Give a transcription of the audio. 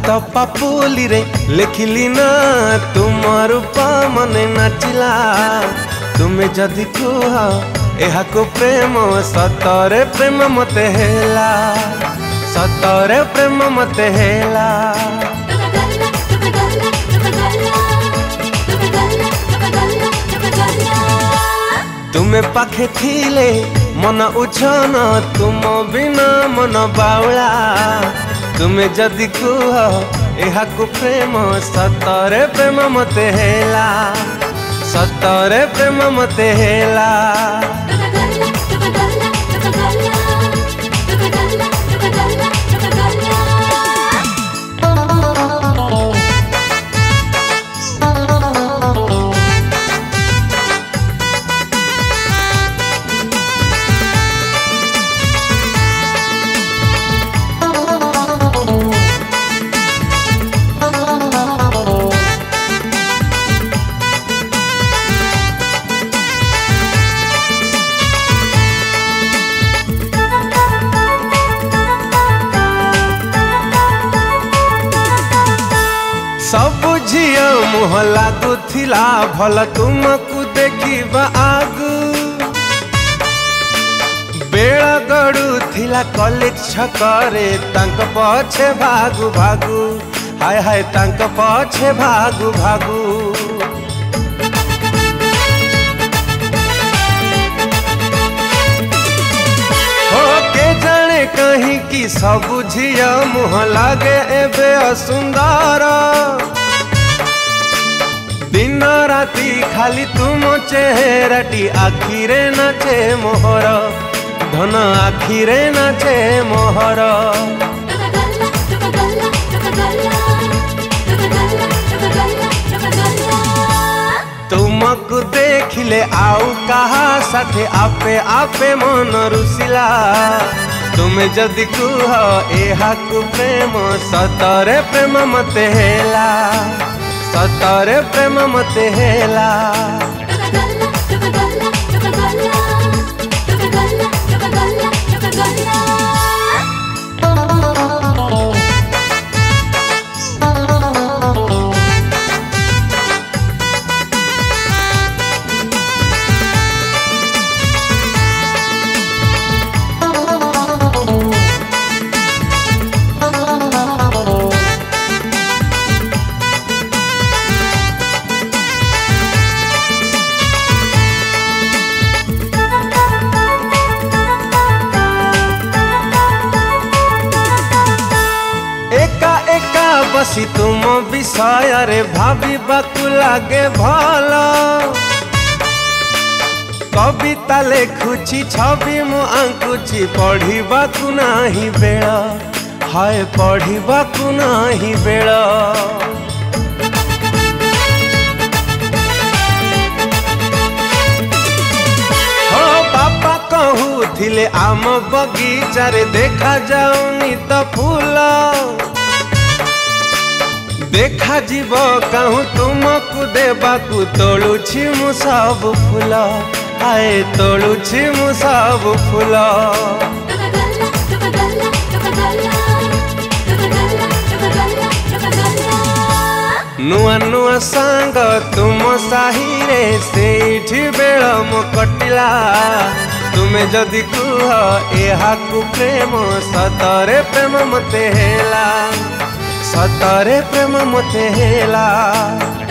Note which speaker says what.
Speaker 1: हाथ पापुली रे लिखिली ना तुम रूप मने नाचिला तुम्हें जदि कुह यह को प्रेम सतरे प्रेम मते हेला सतरे प्रेम मते हेला तुम्हें पाखे थिले मन उछन तुम बिना मन बाउला तुम्हें जदि कुह यह को प्रेम सतरे प्रेम मते हेला सतरे प्रेम मते हेला सब झिया मुह लागुथिला भल तुमको देखिबा आगु बेला गड़ुथिला कॉलेज छकरे तांक पछे भागु भागु हाय हाय तांक पछे भागु भागु हो के जाने कहीं की सब झिया मुह लागे एबे असुंदर दिन राती खाली तुम चेहराटी आखिरे नाचे मोहर धन आखिरे नाचे मोहर तुमको देखिले आउ कहा साथे आपे आपे मन रुसिला तुम्हें जदि कुह एहा को प्रेम सतरे प्रेम मते हेला सतरे प्रेम मते हेला बसी तुम विषय रे भाविबाकु लागे भल कविता लेखुची छवि मु आंकुची पढ़िबाकु नाही बेळ हाय पढ़िबाकु नाही बेळ हो बापा कहूथिले आम बगीचा रे देखा जाउनी तो फूल देखा जीव कहूँ तुमको देबाकू तोलुछि मु सब फूल आए तोलुछि मु सब फूल नुआ नुआ सांग तुम साही रे सेठी बेल मो कटिला तुम्हें जदि कुह एहा को प्रेम सतरे प्रेम मते हेला सतरे प्रेम मते हेला।